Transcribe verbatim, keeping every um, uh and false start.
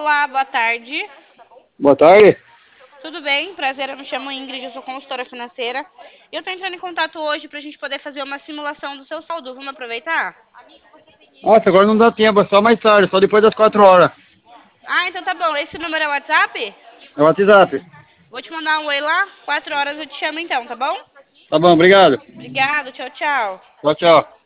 Olá, boa tarde. Boa tarde. Tudo bem? Prazer, eu me chamo Ingrid, eu sou consultora financeira. E eu tô entrando em contato hoje para a gente poder fazer uma simulação do seu saldo. Vamos aproveitar? Nossa, agora não dá tempo, é só mais tarde, só depois das quatro horas. Ah, então tá bom. Esse número é o WhatsApp? É o WhatsApp. Vou te mandar um oi lá. Quatro horas eu te chamo então, tá bom? Tá bom, obrigado. Obrigado, tchau, tchau. Tchau, tchau.